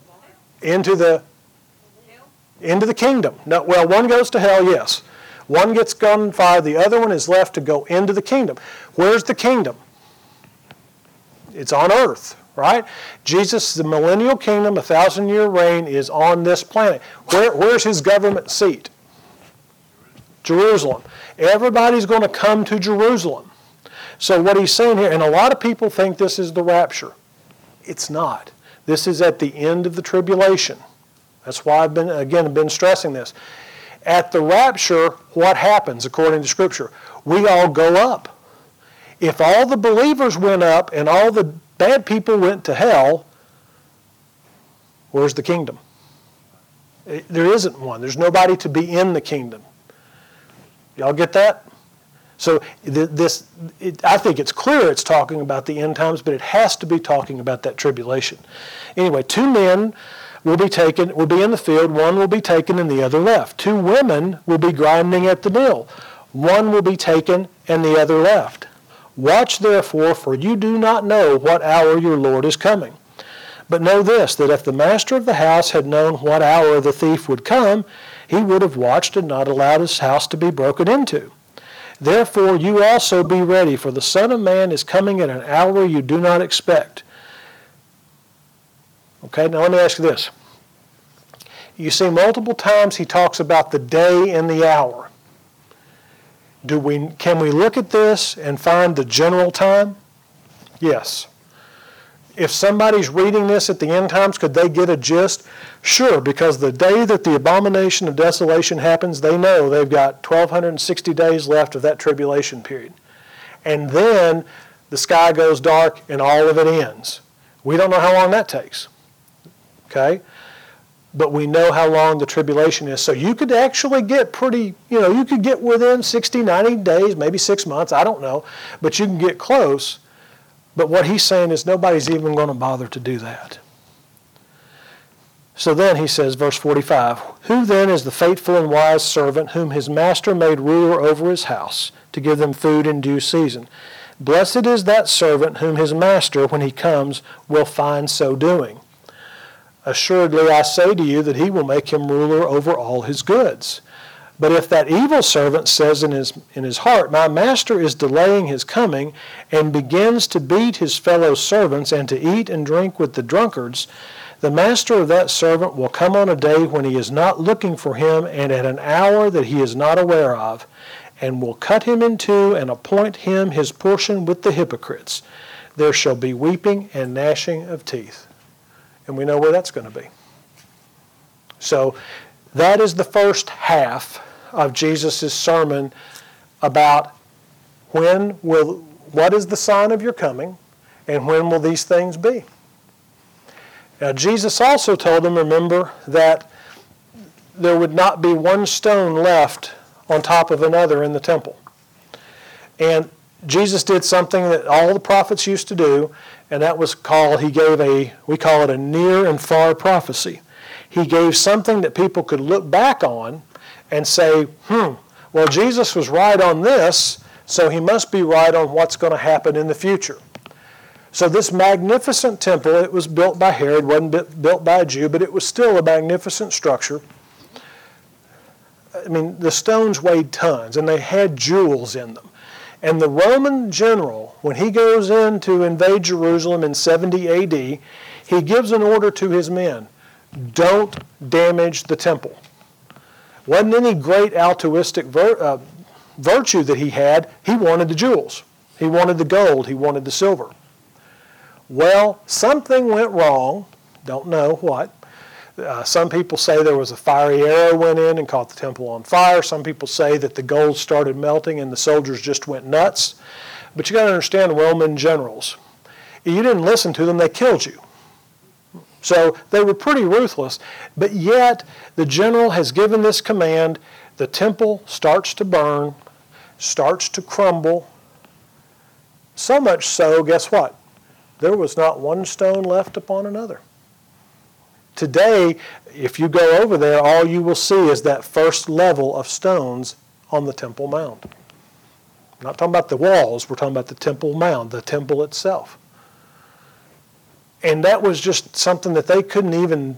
Into the kingdom. No, well, one goes to hell, yes. One gets gone in fire. The other one is left to go into the kingdom. Where's the kingdom? It's on earth, right? Jesus, the millennial kingdom, 1,000-year reign is on this planet. Where's his government seat? Jerusalem. Everybody's going to come to Jerusalem. So what he's saying here, and a lot of people think this is the rapture. It's not. This is at the end of the tribulation. That's why I've been stressing this. At the rapture, what happens according to Scripture? We all go up. If all the believers went up and all the bad people went to hell, where's the kingdom? There isn't one. There's nobody to be in the kingdom. Y'all get that? So I think it's clear it's talking about the end times, but it has to be talking about that tribulation. Anyway, 2 men will be in the field, one will be taken and the other left. 2 women will be grinding at the mill. One will be taken and the other left. Watch therefore, for you do not know what hour your Lord is coming. But know this, that if the master of the house had known what hour the thief would come, he would have watched and not allowed his house to be broken into. Therefore you also be ready, for the Son of Man is coming at an hour you do not expect. Okay, now let me ask you this. You see, multiple times he talks about the day and the hour. Can we look at this and find the general time? Yes. If somebody's reading this at the end times, could they get a gist? Sure, because the day that the abomination of desolation happens, they know they've got 1,260 days left of that tribulation period. And then the sky goes dark and all of it ends. We don't know how long that takes. Okay? But we know how long the tribulation is. So you could actually get you could get within 60, 90 days, maybe 6 months, I don't know. But you can get close. But what he's saying is nobody's even going to bother to do that. So then he says, verse 45, who then is the faithful and wise servant whom his master made ruler over his house to give them food in due season? Blessed is that servant whom his master, when he comes, will find so doing. Assuredly I say to you that he will make him ruler over all his goods. But if that evil servant says in his heart, my master is delaying his coming, and begins to beat his fellow servants and to eat and drink with the drunkards, the master of that servant will come on a day when he is not looking for him, and at an hour that he is not aware of, and will cut him in two and appoint him his portion with the hypocrites. There shall be weeping and gnashing of teeth. And we know where that's going to be. So that is the first half of Jesus' sermon about what is the sign of your coming, and when will these things be? Now Jesus also told them, remember, that there would not be one stone left on top of another in the temple. And Jesus did something that all the prophets used to do, and that was we call it a near and far prophecy. He gave something that people could look back on and say, well, Jesus was right on this, so he must be right on what's going to happen in the future. So this magnificent temple, it was built by Herod, wasn't built by a Jew, but it was still a magnificent structure. I mean, the stones weighed tons, and they had jewels in them. And the Roman general, when he goes in to invade Jerusalem in 70 A.D., he gives an order to his men, don't damage the temple. Wasn't any great altruistic virtue that he had. He wanted the jewels. He wanted the gold. He wanted the silver. Well, something went wrong. Don't know what. Some people say there was a fiery arrow went in and caught the temple on fire. Some people say that the gold started melting and the soldiers just went nuts. But you got to understand Roman generals. You didn't listen to them, they killed you. So they were pretty ruthless. But yet the general has given this command. The temple starts to burn, starts to crumble. So much so, guess what? There was not one stone left upon another. Today, if you go over there, all you will see is that first level of stones on the Temple Mount. We're not talking about the walls, we're talking about the Temple Mount, the temple itself. And that was just something that they couldn't even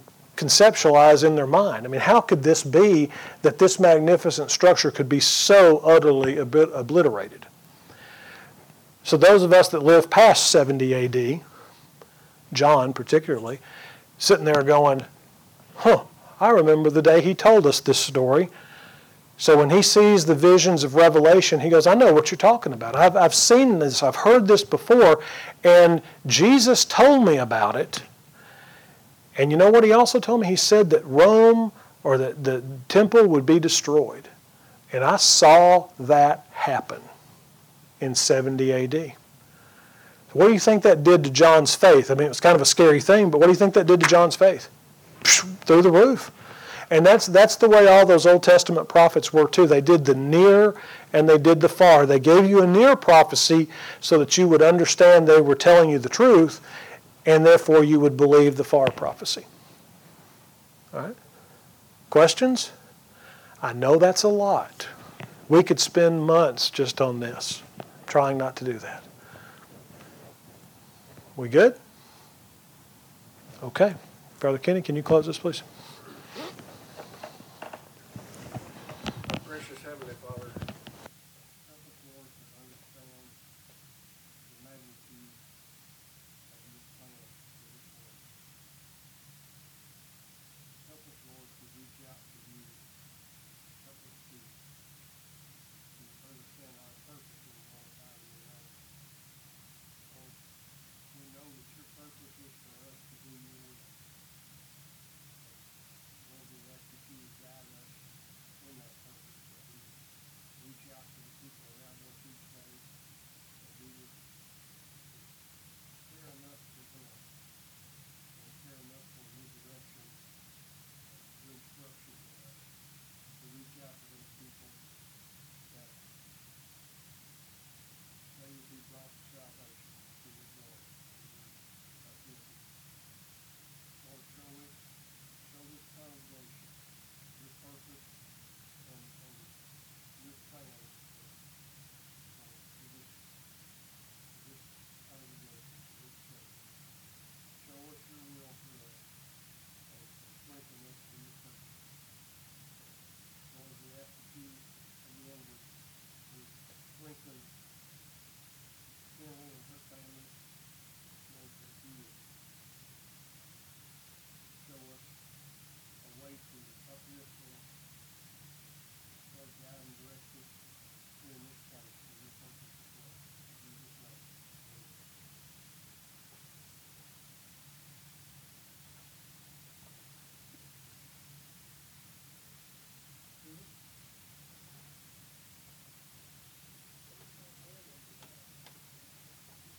conceptualize in their mind. I mean, how could this be that this magnificent structure could be so utterly obliterated? So those of us that live past 70 AD, John particularly, sitting there going, I remember the day he told us this story. So when he sees the visions of Revelation, he goes, I know what you're talking about. I've seen this. I've heard this before. And Jesus told me about it. And you know what he also told me? He said that Rome, or that the temple, would be destroyed. And I saw that happen in 70 AD. What do you think that did to John's faith? I mean, it was kind of a scary thing, but what do you think that did to John's faith? Through the roof. And that's the way all those Old Testament prophets were too. They did the near and they did the far. They gave you a near prophecy so that you would understand they were telling you the truth, and therefore you would believe the far prophecy. All right? Questions? I know that's a lot. We could spend months just on this. I'm trying not to do that. We good? Okay. Brother Kenny, can you close this, please?